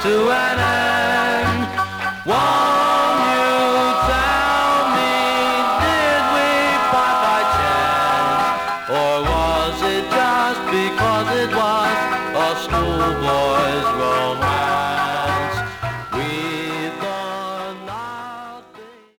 to an end. Won't you tell me, did we part by chance? Or was it just because it was a schoolboy